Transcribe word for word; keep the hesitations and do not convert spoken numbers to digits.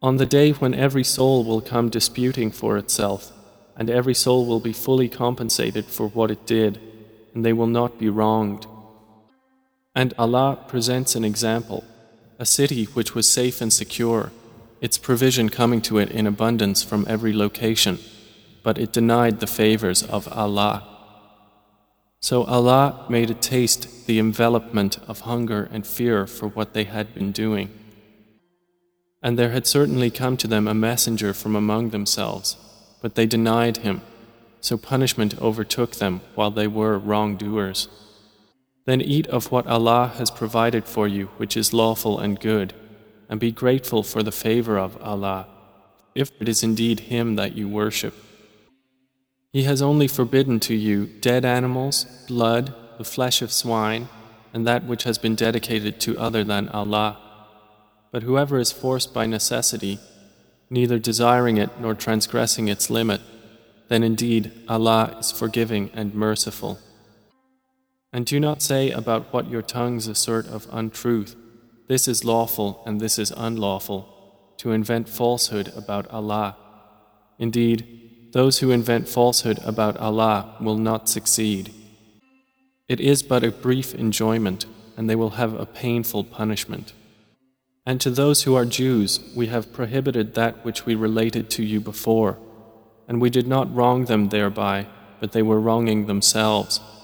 On the day when every soul will come disputing for itself, and every soul will be fully compensated for what it did, and they will not be wronged. And Allah presents an example, a city which was safe and secure, its provision coming to it in abundance from every location, but it denied the favors of Allah. So Allah made it taste the envelopment of hunger and fear for what they had been doing. And there had certainly come to them a messenger from among themselves, but they denied him, so punishment overtook them while they were wrongdoers. Then eat of what Allah has provided for you, which is lawful and good, and be grateful for the favor of Allah, if it is indeed Him that you worship. He has only forbidden to you dead animals, blood, the flesh of swine, and that which has been dedicated to other than Allah. But whoever is forced by necessity, neither desiring it nor transgressing its limit, then indeed Allah is forgiving and merciful. And do not say about what your tongues assert of untruth, this is lawful and this is unlawful, to invent falsehood about Allah. Indeed, those who invent falsehood about Allah will not succeed. It is but a brief enjoyment, and they will have a painful punishment. And to those who are Jews, we have prohibited that which we related to you before, and we did not wrong them thereby, but they were wronging themselves.